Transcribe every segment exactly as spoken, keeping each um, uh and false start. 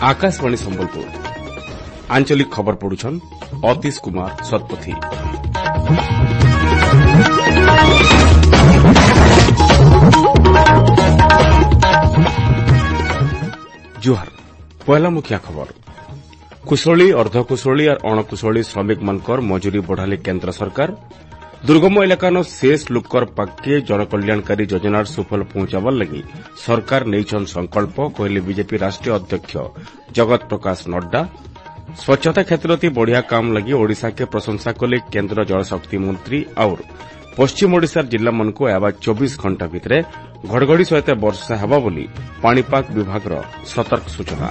आकाशवाणी संबलपुर आंचलिक खबर पढ़ुछन अतीश कुमार सतपथी। जोहार पहला मुखिया खबर। कुशली अर्धकुशली और अणकुशली श्रमिक मनकर मजूरी बढ़ाले केन्द्र सरकार। दुर्गम इलाकानो शेष लोकर पाके जनकल्याणकारी योजनार सुफल पहुंचावर लगी सरकार नेइछन संकल्प कहले बीजेपी राष्ट्रीय अध्यक्ष जगत प्रकाश नड्डा। स्वच्छता क्षेत्र बढ़िया काम लगी ओडिशा के प्रशंसा कले केन्द्र जलशक्ति मंत्री और पश्चिम ओडिशार जिला मानक आवा चौबीस घंटा भितर घड़घड़ी सहित वर्षा हेबा बोली पाणीपाग विभाग सतर्क सूचना।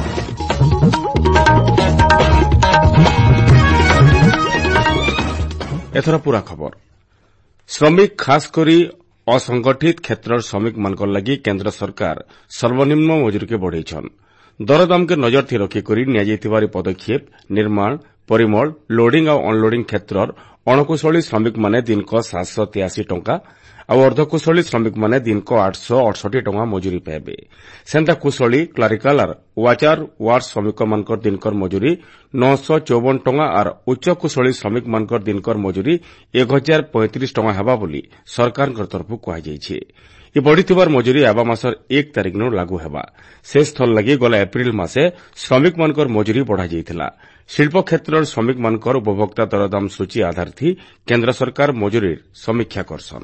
एथर पूरा खबर। श्रमिक खासकरी असंगठित क्षेत्र श्रमिक मानक लगी केन्द्र सरकार सर्वनिम्न मजूरी के बढ़ाइछन। दरदाम के नजर थी रखिकरी नियाଯାଇଥିବା पदक्षेप निर्माण परिमल लोडिंग और अनलोडिंग क्षेत्र अणकुशली श्रमिक माने दिन को सात सौ तिरासी टंका और अर्धकुशली श्रमिक माने दिन को आठ सौ अड़सठी टंका मजूरी पाइबे। सेंता कुशली क्लारिकल और वाचार वार्ड श्रमिक मानकर दिनकर मजूरी नौ सौ चौवन टंका और उच्च कुशली श्रमिक मानकर दिनकर मजूरी एक हजार पैंतीस टंका हेबा बोली सरकार तरफ कहुଯାଇଛି। ये बढ़ीथिबार मजूरी आवा मासर एक तारिख नु लागू हेबा। शेष थल लगी गला एप्रिल मासे श्रमिक मानकर मजूरी बढ़ा जाइथिला। शिल्प क्षेत्र श्रमिक मानकर उपभोक्ता दरदाम सूची आधार थी केन्द्र सरकार मजूरी समीक्षा करसन।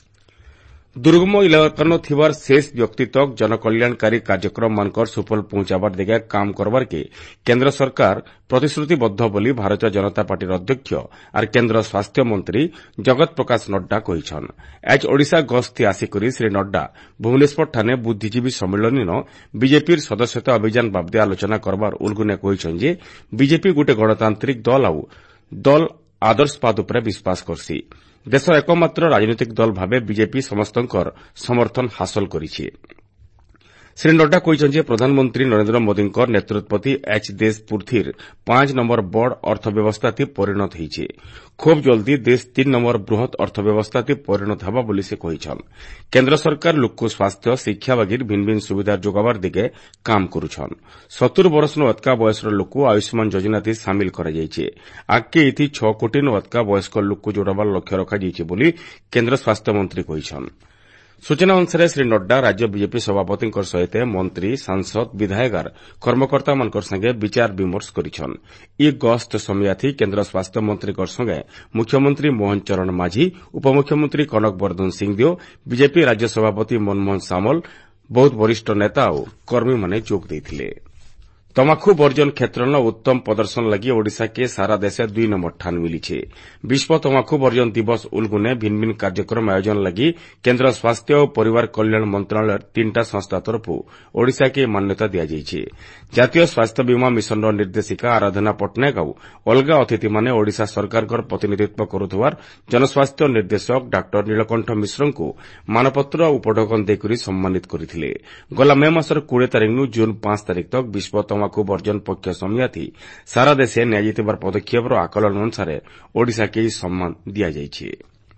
दुर्गम इलाकानो थिबार शेष व्यक्ति तक जनकल्याणकारी कार्यक्रम मानकर सुफल पहुंचाबार दिगे काम करबार के केन्द्र सरकार प्रतिश्रुतिबद्ध बोली भारतीय जनता पार्टी अध्यक्ष और केन्द्र स्वास्थ्य मंत्री जगत प्रकाश नड्डा कहिछन। आज ओडिशा गस्ती आसिकरी श्री नड्डा भुवनेश्वर ठाने बुद्धिजीवी सम्मेलन बीजेपी सदस्यता अभियान बाबदे आलोचना करबार उल्गुने कहिछन जे बीजेपी गोटे गणतांत्रिक दल आउ दल आदर्शवाद उपर विश्वास करसी। देश एकमात्र राजनीतिक दल भावे बीजेपी समस्तंकर समर्थन हासिल करिछि। श्री नड्डा कहिछन प्रधानमंत्री नरेंद्र मोदी नेतृत्वती एच देश पृथ्वीर पांच नंबर बड़ अर्थव्यवस्था थी परिणत होइछि। खूब जल्दी देश तीन नंबर बृहत अर्थव्यवस्था थी परिणत हेबा बोली से कहिछन। केन्द्र सरकार लोक स्वास्थ्य शिक्षा वगैर भिन्न भिन्न सुविधा जोगाबार दिगे काम करुछन। सत्तर वर्ष नु अतका बयसर लोक आयुष्मान योजना थी सामिल करा जाइछि। आगे इथि छह कोटी नु अतका वयस्क लोक जोड़ाबार लक्ष्य रखा जाइछि बोली केन्द्र स्वास्थ्य मंत्री कहिछन। सूचना अनुसार श्री नड्डा राज्य बीजेपी सभापति सहित मंत्री सांसद विधायक कर्मकर्ता मान संगे विचार विमर्श करिछन। ई गस्त समय थी केन्द्र स्वास्थ्य मंत्री संगे मुख्यमंत्री मोहन चरण माझी उपमुख्यमंत्री कनक वर्धन सिंहदेव बीजेपी राज्य सभापति मनमोहन सामल बहुत वरिष्ठ नेता और कर्मी माने जोग देथिले। तमाखु वर्जन क्षेत्र उत्तम प्रदर्शन लगी ओडिशा के सारा देश दुई नंबर ठान मिली। विश्व तमाखु वर्जन दिवस उल्गुने भिन्न भिन्न कार्यक्रम आयोजन लगी केन्द्र स्वास्थ्य और परिवार कल्याण मंत्रालय तीनटा संस्था तरफ ओडिशा के मान्यता दिया। जातीय स्वास्थ्य बीमा मिशन निर्देशिका आराधना पट्टनायक और अलगा अतिथि माने ओडिशा सरकार प्रतिनिधित्व करुथवार जनस्वास्थ्य निर्देशक डाक्टर नीलकंठ मिश्र को मानपत्र उपढौकन देकरी सम्मानित करथिले। गला मे मासर बीस तारिख नु जून पांच तारिख तक विश्व तमाखु वर्जन पक्ष समिति सारा देश नियाଯାଇଥିବା पदक्षेप आकलन अनुसार ओडिशा के सम्मान दिया जाइछि।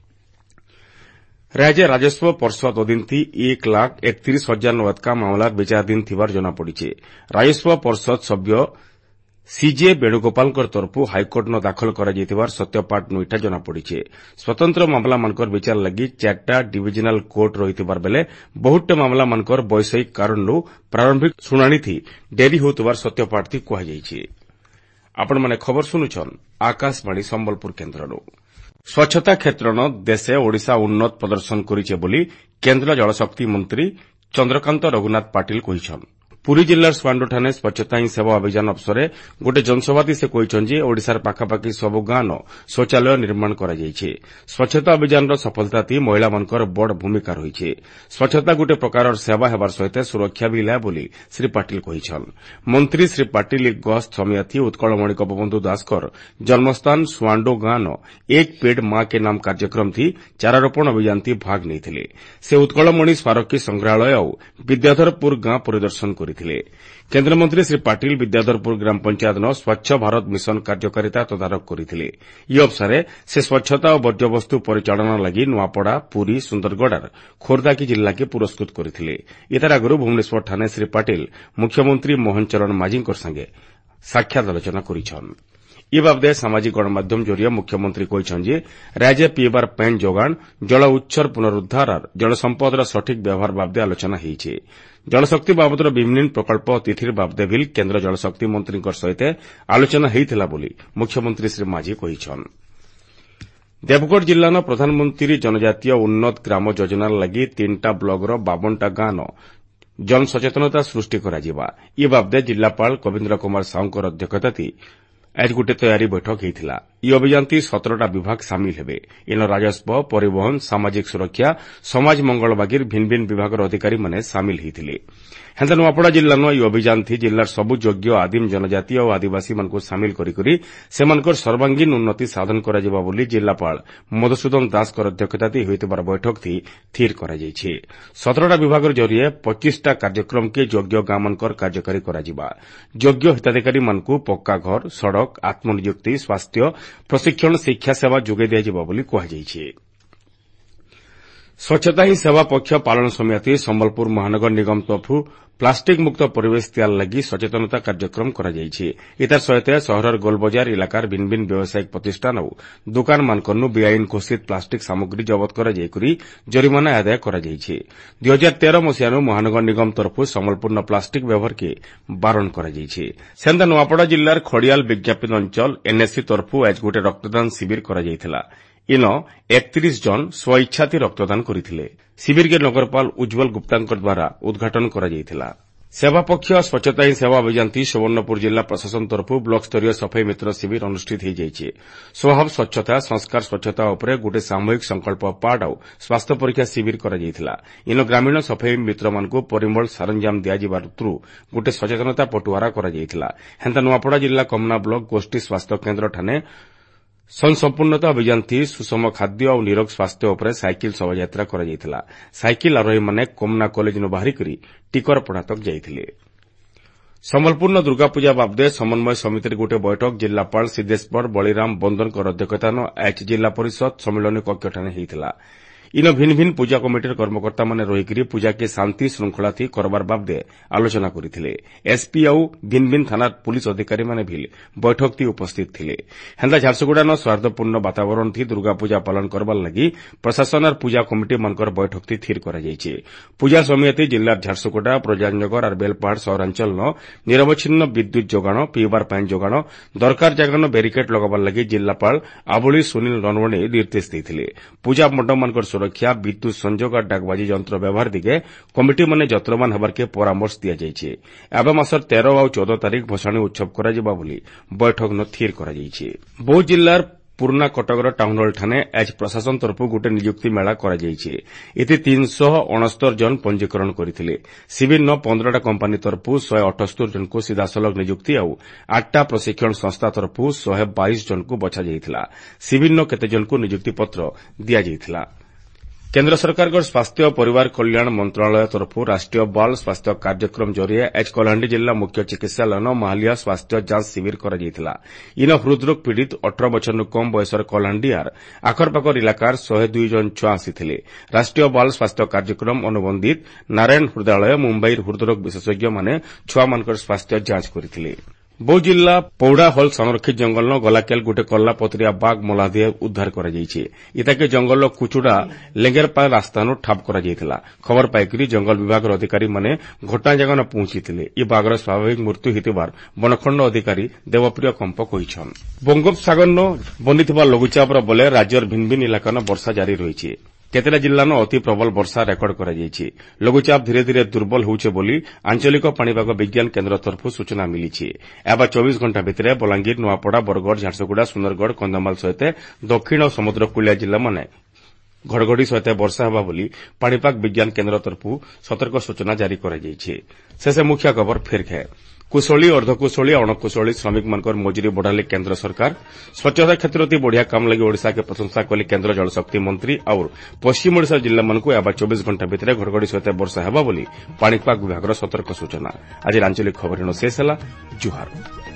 राज्य राजस्व परिषद अधीन थी एक लाख एकतीस हजार नवदका मामला विचाराधीन थिबार जनापड़ी। राजस्व परिषद सभ्य सीजे वेणुगोपाल तरफ हाइकोर्ट न दाखल कर सत्यपाठ नुईटा जनापड़ी। स्वतंत्र मामला मानकर विचार लगी चारटा डिविजनाल कोर्ट रही बेले बहुटे मामला मानकर वैषयिक कारण प्रारंभिक शुणाणी थी डेरी होतबार सत्यपाठ थी कहुଯାଇଛି। आपण माने खबर सुनुछन आकाशवाणी संबलपुर केन्द्रनु। स्वच्छता क्षेत्र देशे ओडिशा उन्नत प्रदर्शन करिছে बोली केन्द्र जलशक्ति मंत्री चंद्रकांत रघुनाथ पाटिल कहिछन। पुरी जिल्लार स्वांडोठाने स्वच्छता ही सेवा अभियान अवसर गोटे जनसभा से कहते ओडिशार पाखापाखि सबु गाँव शौचालय निर्माण करा जाइछे। स्वच्छता अभियान सफलता थी महिला मानकर बड़ भूमिका रही। स्वच्छता गोटे प्रकार सेवा हेबार सहित सुरक्षा भी ला बोली श्री पाटिल कहिछन। मंत्री श्री पाटिल गस्त समय थी उत्कलमणि गोपबंधु दासकर जन्मस्थान स्वांडो गाँव एक पेड़ मां के नाम कार्यक्रम थी चारारोपण अभियान थी भाग नहीं। से उत्कलमणि स्मारकी संग्रहालय और विद्याधरपुर गांव परिदर्शन कर କରିଥିଲେ। କେନ୍ଦ୍ରମନ୍ତ୍ରୀ ଶ୍ରୀ ପାଟିଲ ବିଦ୍ୟାଧରପୁର ଗ୍ରାମ ପଞ୍ଚାୟତର ସ୍ୱଚ୍ଛ ଭାରତ ମିଶନ କାର୍ଯ୍ୟକାରିତା ତଦାରଖ କରିଥିଲେ। ଏହି ଅବସରରେ ସେ ସ୍ୱଚ୍ଛତା ଓ ବର୍ଜ୍ୟବସ୍ତୁ ପରିଚାଳନା ଲାଗି ନୂଆପଡ଼ା, ପୁରୀ, ସୁନ୍ଦରଗଡ଼ ଖୋର୍ଦ୍ଧା ଜିଲ୍ଲାକୁ ପୁରସ୍କୃତ କରିଥିଲେ। ଏଥିର ଆଗରୁ ଭୁବନେଶ୍ୱରଠାରେ ଶ୍ରୀ ପାଟିଲ ମୁଖ୍ୟମନ୍ତ୍ରୀ ମୋହନ ଚରଣ ମାଝୀଙ୍କ ସଙ୍ଗେ ସାକ୍ଷାତ ଆଲୋଚନା କରିଛନ୍ତି। ଏ ବାବଦେ ସାମାଜିକ ଗଣମାଧ୍ୟମ ଜରିଏ ମୁଖ୍ୟମନ୍ତ୍ରୀ କହିଛନ୍ତି ଯେ ରାଜ୍ୟରେ ପିଇବାର ପାଣି ଯୋଗାଣ, ଜଳ ଉତ୍ସର ପୁନରୁଦ୍ଧାର ଓ ଜଳସମ୍ପଦର ସଠିକ୍ ବ୍ୟବହାର ବାବଦେ ଆଲୋଚନା ହୋଇଛି। ଜଳଶକ୍ତି ବାବଦର ବିଭିନ୍ନ ପ୍ରକଳ୍ପ ଓ ତିଥିର ବାବଦେ ବିଲ୍ କେନ୍ଦ୍ର ଜଳଶକ୍ତି ମନ୍ତ୍ରୀଙ୍କ ସହିତ ଆଲୋଚନା ହୋଇଥିଲା ବୋଲି ମୁଖ୍ୟମନ୍ତ୍ରୀ ଶ୍ରୀ ମାଝୀ କହିଛନ୍ତି। ଦେବଗଡ଼ ଜିଲ୍ଲାର ପ୍ରଧାନମନ୍ତ୍ରୀ ଜନଜାତୀୟ ଉନ୍ନତ ଗ୍ରାମ ଯୋଜନା ଲାଗି ତିନିଟା ବ୍ଲକର ବାବନଟା ଗାଁର ଜନସଚେତନତା ସୃଷ୍ଟି କରାଯିବା। ଏ ବାବଦେ ଜିଲ୍ଲାପାଳ କବୀନ୍ଦ୍ର କୁମାର ସାହୁଙ୍କର ଅଧ୍ୟକ୍ଷତାରେ ଆଜି ଗୋଟିଏ ତୟାରୀ ବୈଠକ ହୋଇଥିଲା। ଏହି ଅଭିଯାନରେ ସତରଟା ବିଭାଗ ସାମିଲ ହେବେ। ଏନ ରାଜସ୍ୱ, ପରିବହନ, ସାମାଜିକ ସୁରକ୍ଷା, ସମାଜ ମଙ୍ଗଳ ବାଗିର ଭିନ୍ନ ଭିନ୍ନ ବିଭାଗର ଅଧିକାରୀମାନେ ସାମିଲ ହୋଇଥିଲେ। ହେନ୍ତା ନୂଆପଡ଼ା ଜିଲ୍ଲାର ଏହି ଅଭିଯାନରେ ଜିଲ୍ଲାର ସବୁ ଯୋଗ୍ୟ ଆଦିମ ଜନଜାତି ଓ ଆଦିବାସୀମାନଙ୍କୁ ସାମିଲ କରି ସେମାନଙ୍କର ସର୍ବାଙ୍ଗୀନ ଉନ୍ନତି ସାଧନ କରାଯିବା ବୋଲି ଜିଲ୍ଲାପାଳ ମଧୁସୂଦନ ଦାସଙ୍କ ଅଧ୍ୟକ୍ଷତାରେ ହୋଇଥିବା ବୈଠକରେ ସ୍ଥିର କରାଯାଇଛି। ସତରଟା ବିଭାଗର ଜରିଏ ପଚିଶଟା କାର୍ଯ୍ୟକ୍ରମକୁ ଯୋଗ୍ୟ ଗାଁମାନଙ୍କର କାର୍ଯ୍ୟକାରୀ କରାଯିବା। ଯୋଗ୍ୟ ହିତାଧିକାରୀମାନଙ୍କୁ ପକ୍କା ଘର, ସଡ଼କ, ଆତ୍ମନିଯୁକ୍ତି, ସ୍ୱାସ୍ଥ୍ୟ, ପ୍ରଶିକ୍ଷଣ, ଶିକ୍ଷା ସେବା ଯୋଗାଇ ଦିଆଯିବ ବୋଲି କୁହାଯାଇଛି। ସ୍ୱଚ୍ଛତା ହିଁ ସେବା ପକ୍ଷ ପାଳନ ସମିତି ସମ୍ବଲପୁର ମହାନଗର ନିଗମ ତରଫରୁ ପ୍ଲାଷ୍ଟିକ୍ ମୁକ୍ତ ପରିବେଶ ତିଆରି ଲାଗି ସଚେତନତା କାର୍ଯ୍ୟକ୍ରମ କରାଯାଇଛି। ଏଥର ସହିତ ସହରର ଗୋଲବଜାର ଇଲାକାର ଭିନ୍ନ ଭିନ୍ନ ବ୍ୟବସାୟିକ ପ୍ରତିଷ୍ଠାନ ଓ ଦୋକାନମାନଙ୍କରୁ ବେଆଇନ ଘୋଷିତ ପ୍ଲାଷ୍ଟିକ୍ ସାମଗ୍ରୀ ଜବତ କରାଯାଇ ଜରିମାନା ଆଦାୟ କରାଯାଇଛି। ଦୁଇ ହଜାର ତେର ମସିହାରୁ ମହାନଗର ନିଗମ ତରଫରୁ ସମ୍ବଲପୁର ପ୍ଲାଷ୍ଟିକ୍ ବ୍ୟବହାରକୁ ବାରଣ କରାଯାଇଛି। ସେମିତି ନୂଆପଡ଼ା ଜିଲ୍ଲାର ଖଡ଼ିଆଲ ବିଜ୍ଞାପିତ ଅଞ୍ଚଳ ଏନ୍ଏସ୍ସି ତରଫରୁ ଆଜି ଗୋଟିଏ ରକ୍ତଦାନ ଶିବିର କରାଯାଇଥିଲା। ଇନ ଏକତିରିଶ ଜଣ ସ୍ୱଇଚ୍ଛାରେ ରକ୍ତଦାନ କରିଥିଲେ। ଶିବିରକେ ନଗରପାଳ ଉଜ୍ଜବଳ ଗୁପ୍ତାଙ୍କ ଦ୍ୱାରା ଉଦ୍ଘାଟନ କରାଯାଇଥିଲା। ସେବା ପକ୍ଷ ସ୍ୱଚ୍ଛତା ହିଁ ସେବା ଅଭିଯାନରେ ସୁବର୍ଣ୍ଣପୁର ଜିଲ୍ଲା ପ୍ରଶାସନ ତରଫରୁ ବ୍ଲକସ୍ତରୀୟ ସଫେଇ ମିତ୍ର ଶିବିର ଅନୁଷ୍ଠିତ ହୋଇଯାଇଛି। ସ୍ୱଭାବ ସ୍ୱଚ୍ଛତା, ସଂସ୍କାର ସ୍ୱଚ୍ଛତା ଉପରେ ଗୋଟିଏ ସାମୂହିକ ସଂକଳ୍ପ ପାଠ ଓ ସ୍ୱାସ୍ଥ୍ୟ ପରୀକ୍ଷା ଶିବିର କରାଯାଇଥିଲା। ଇନ ଗ୍ରାମୀଣ ସଫେଇ ମିତ୍ରମାନଙ୍କୁ ପରିମଳ ସରଞ୍ଜାମ ଦିଆଯିବାରୁ ଗୋଟିଏ ସଚେତନତା ପଟୁଆରା କରାଯାଇଥିଲା। ହେନ୍ତା ନୂଆପଡ଼ା ଜିଲ୍ଲା କମନା ବ୍ଲକ ଗୋଷ୍ଠୀ ସ୍ୱାସ୍ଥ୍ୟ କେନ୍ଦ୍ରଠାରେ ସଂସମ୍ପୂର୍ଣ୍ଣତା ଅଭିଯାନରେ ସୁଷମ ଖାଦ୍ୟ ଓ ନିରୋଗ ସ୍ୱାସ୍ଥ୍ୟ ଉପରେ ସାଇକେଲ ଶୋଭାଯାତ୍ରା କରାଯାଇଥିଲା। ସାଇକେଲ ଆରୋହୀମାନେ କମନା କଲେଜରୁ ବାହାରିକରି ଟିକରପଡ଼ା ତକ ଯାଇଥିଲେ। ସମ୍ବଲପୁର ଦୁର୍ଗାପୂଜା ବାବଦେ ସମନ୍ୱୟ ସମିତିର ଗୋଟିଏ ବୈଠକ ଜିଲ୍ଲାପାଳ ସିଦ୍ଧେଶ୍ୱର ବଳିରାମ ବନ୍ଦନଙ୍କ ଅଧ୍ୟକ୍ଷତାରେ ଆଜି ଜିଲ୍ଲା ପରିଷଦ ସମ୍ମିଳନୀ କକ୍ଷଠାରେ ହୋଇଥିଲା। ଇନ ଭିନ୍ନ ଭିନ୍ନ ପୂଜା କମିଟିର କର୍ମକର୍ତ୍ତାମାନେ ରହିକରି ପୂଜାକେ ଶାନ୍ତି ଶୃଙ୍ଖଳାଥି କରବାର ବାବଦେ ଆଲୋଚନା କରିଥିଲେ। ଏସ୍ପି ଆଉ ଭିନ୍ନ ଭିନ୍ନ ଥାନାର ପୁଲିସ ଅଧିକାରୀମାନେ ବି ବୈଠକରେ ଉପସ୍ଥିତ ଥିଲେ। ହେନ୍ତା ଝାରସୁଗୁଡ଼ାର ସୌହାର୍ଦ୍ଦ୍ୟପୂର୍ଣ୍ଣ ବାତାବରଣରେ ଦୁର୍ଗାପୂଜା ପାଳନ କରବାର ଲାଗି ପ୍ରଶାସନର ପୂଜା କମିଟିମାନଙ୍କର ବୈଠକରେ ସ୍ଥିର କରାଯାଇଛି। ପୂଜା ସମିତି ଜିଲ୍ଲାର ଝାରସୁଗୁଡ଼ା, ପ୍ରଜାନଗର ଓ ବେଲପାହାଡ଼ ସହରାଞ୍ଚଳର ନିରବଚ୍ଛିନ୍ନ ବିଦ୍ୟୁତ୍ ଯୋଗାଣ, ପିଇବାର ପାଣି ଯୋଗାଣ, ଦରକାର ଜାଗାର ବ୍ୟାରିକେଡ୍ ଲଗାବାର ଲାଗି ଜିଲ୍ଲାପାଳ ଆବଳି ସୁନୀଲ ନନୱଣେ ନିର୍ଦ୍ଦେଶ ଦେଇଥିଲେ। ପୂଜା ମଣ୍ଡପମାନଙ୍କର ସୁରକ୍ଷା, ବିଦ୍ୟୁତ୍ ସଂଯୋଗ ଓ ଡାକବାଜି ଯନ୍ତ୍ର ବ୍ୟବହାର ଦିଗେ କମିଟିମାନେ ଯତ୍ନବାନ ହେବାରକେ ପରାମର୍ଶ ଦିଆଯାଇଛି। ଏବେ ମାସର ତେର ଆଉ ଚଉଦ ତାରିଖ ଭସାଣୀ ଉତ୍ସବ କରାଯିବା ବୋଲି ବୈଠକରେ ସ୍ଥିର କରାଯାଇଛି। ବୌଦ୍ଧ ଜିଲ୍ଲାର ପୁରୁଣା କଟକର ଟାଉନହଲଠାରେ ଆଜି ପ୍ରଶାସନ ତରଫରୁ ଗୋଟିଏ ନିଯୁକ୍ତି ମେଳା କରାଯାଇଛି। ଏଥିରେ ତିନିଶହ ଅଣସ୍ତରୀ ଜଣ ପଞ୍ଜୀକରଣ କରିଥିଲେ। ଶିବିରର ପନ୍ଦରଟା କମ୍ପାନୀ ତରଫରୁ ଶହେ ଅଠସ୍ତରୀ ଜଣଙ୍କୁ ସିଧାସଳଖ ନିଯୁକ୍ତି ଆଉ ଆଠଟା ପ୍ରଶିକ୍ଷଣ ସଂସ୍ଥା ତରଫରୁ ଶହେ ବାଇଶ ଜଣଙ୍କୁ ବଛାଯାଇଥିଲା। ଶିବିରର କେତେ ଜଣଙ୍କୁ ନିଯୁକ୍ତିପତ୍ର ଦିଆଯାଇଥିଲା। କେନ୍ଦ୍ର ସରକାରଙ୍କ ସ୍ୱାସ୍ଥ୍ୟ ଓ ପରିବାର କଲ୍ୟାଣ ମନ୍ତ୍ରଣାଳୟ ତରଫରୁ ରାଷ୍ଟ୍ରୀୟ ବାଲ ସ୍ୱାସ୍ଥ୍ୟ କାର୍ଯ୍ୟକ୍ରମ ଜରିଏ ଆଜି କଳାହାଣ୍ଡି ଜିଲ୍ଲା ମୁଖ୍ୟ ଚିକିତ୍ସାଳୟର ମାହାଲିଆ ସ୍ୱାସ୍ଥ୍ୟ ଯାଞ୍ଚ ଶିବିର କରାଯାଇଥିଲା। ଇନ ହୃଦରୋଗ ପୀଡ଼ିତ ଅଠର ବର୍ଷରୁ କମ୍ ବୟସର କଳାହାଣ୍ଡି ଆର୍ ଆଖରପାଖର ଇଲାକାର ଶହେ ଦୁଇ ଜଣ ଛୁଆ ଆସିଥିଲେ। ରାଷ୍ଟ୍ରୀୟ ବାଲ ସ୍ୱାସ୍ଥ୍ୟ କାର୍ଯ୍ୟକ୍ରମ ଅନୁବନ୍ଧିତ ନାରାୟଣ ହୃଦୟାଳୟ ମୁମ୍ବାଇର ହୃଦରୋଗ ବିଶେଷଜ୍ଞମାନେ ଛୁଆମାନଙ୍କର ସ୍ୱାସ୍ଥ୍ୟ ଯାଞ୍ଚ କରିଥିଲେ। ବୌଦ୍ଧ ଜିଲ୍ଲା ପୌଡାହଲ ସଂରକ୍ଷିତ ଜଙ୍ଗଲର ଗଲାକେଲ ଗୋଟିଏ କଲ୍ଲାପତରିଆ ବାଘ ମଲାଦେହ ଉଦ୍ଧାର କରାଯାଇଛି। ଇତାକେ ଜଙ୍ଗଲର କୁଚୁଡା ଲେଙ୍ଗେରପାଳ ରାସ୍ତାରୁ ଠାବ କରାଯାଇଥିଲା। ଖବର ପାଇକରି ଜଙ୍ଗଲ ବିଭାଗର ଅଧିକାରୀମାନେ ଘଟଣା ଜାଗାରେ ପହଞ୍ଚିଥିଲେ। ଏହି ବାଘର ସ୍ୱାଭାବିକ ମୃତ୍ୟୁ ହୋଇଥିବାର ବନଖଣ୍ଡ ଅଧିକାରୀ ଦେବପ୍ରିୟ କମ୍ପ କହିଛନ୍ତି। ବଙ୍ଗୋପସାଗରର ବନିଥିବା ଲଘୁଚାପର ବଲେ ରାଜ୍ୟର ଭିନ୍ନ ଭିନ୍ନ ଇଲାକାରେ ବର୍ଷା ଜାରି ରହିଛି। କେତେଟା ଜିଲ୍ଲାର ଅତି ପ୍ରବଳ ବର୍ଷା ରେକର୍ଡ କରାଯାଇଛି। ଲଘୁଚାପ ଧୀରେ ଧୀରେ ଦୁର୍ବଳ ହେଉଛି ବୋଲି ଆଞ୍ଚଳିକ ପାଣିପାଗ ବିଜ୍ଞାନ କେନ୍ଦ୍ର ତରଫରୁ ସୂଚନା ମିଳିଛି। ଏବେ ଚବିଶ ଘଣ୍ଟା ଭିତରେ ବଲାଙ୍ଗୀର, ନୂଆପଡ଼ା, ବରଗଡ଼, ଝାରସୁଗୁଡ଼ା, ସୁନ୍ଦରଗଡ଼, କନ୍ଧମାଳ ସହିତ ଦକ୍ଷିଣ ଓ ସମୁଦ୍ରକୂଳିଆ ଜିଲ୍ଲାମାନେ ଘଡ଼ଘଡ଼ି ସହିତ ବର୍ଷା ହେବା ବୋଲି ପାଣିପାଗ ବିଜ୍ଞାନ କେନ୍ଦ୍ର ତରଫରୁ ସତର୍କ ସୂଚନା ଜାରି କରାଯାଇଛି। ଶେଷ ମୁଖ୍ୟ ଖବର ଫେରଖେ कुशली अर्धकुशली अणकुशली श्रमिक मानकर मजूरी बढ़ाले केन्द्र सरकार स्वच्छता क्षेत्र बढ़िया काम लगी ओडिशा के प्रशंसा कले केन्द्र जलशक्ति मंत्री और पश्चिम ओडिशा जिला मानक आवा चौबीस घंटा भितर घड़घड़ी सहित वर्षा हेबा बोली पाणीपाग विभाग सतर्क सूचना। आज आंचलिक खबर शेष है। जुहार।